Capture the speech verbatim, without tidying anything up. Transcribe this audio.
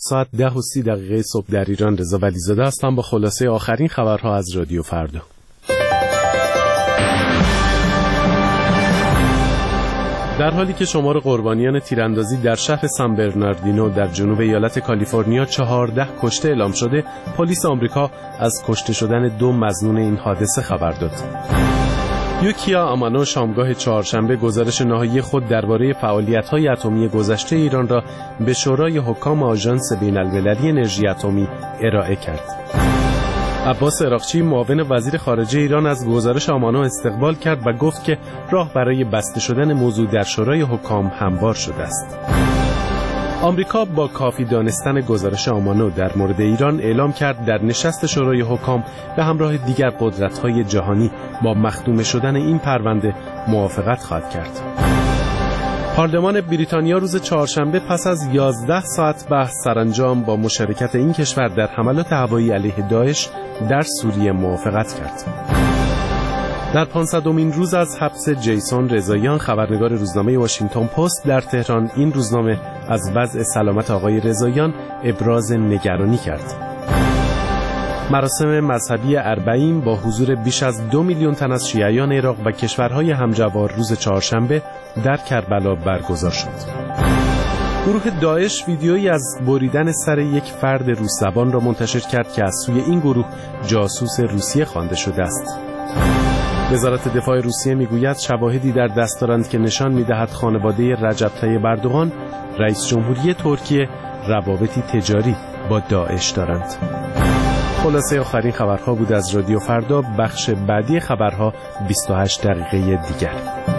ساعت ده و سی دقیقه صبح در ایران. رضا ولیزاده هستم با خلاصه آخرین خبرها از رادیو فردا. در حالی که شمار قربانیان تیراندازی در شهر سان برناردینو در جنوب ایالت کالیفرنیا چهارده کشته اعلام شده، پلیس آمریکا از کشته شدن دو مظنون این حادثه خبر داد. یوکیا آمانو شامگاه چهارشنبه گزارش نهایی خود درباره فعالیت‌های اتمی گذشته ایران را به شورای حکام آژانس بین‌المللی انرژی اتمی ارائه کرد. عباس عراقچی معاون وزیر خارجه ایران از گزارش آمانو استقبال کرد و گفت که راه برای بسته شدن موضوع در شورای حکام هموار شده است. آمریکا با کافی دانستن گزارش آمانو در مورد ایران اعلام کرد در نشست شورای حکام به همراه دیگر قدرت‌های جهانی با مخدوم شدن این پرونده موافقت خواهد کرد. پارلمان بریتانیا روز چهارشنبه پس از یازده ساعت بحث سرانجام با مشارکت این کشور در حملات هوایی علیه داعش در سوریه موافقت کرد. در پانصدمین روز از حبس جیسون رضاییان، خبرنگار روزنامه واشنگتن پست در تهران، این روزنامه از وضع سلامت آقای رضاییان ابراز نگرانی کرد. مراسم مذهبی اربعین با حضور بیش از دو میلیون تن از شیعیان عراق و کشورهای همجوار روز چهارشنبه در کربلا برگزار شد. گروه داعش ویدیویی از بریدن سر یک فرد روس زبان را منتشر کرد که از سوی این گروه جاسوس روسیه خوانده شده است. وزارت دفاع روسیه میگوید شواهدی در دست دارند که نشان میدهد خانواده رجب طیب اردوغان، رئیس جمهوری ترکیه، روابطی تجاری با داعش دارند. خلاصه آخرین خبرها بود از رادیو فردا. بخش بعدی خبرها بیست و هشت دقیقه دیگر.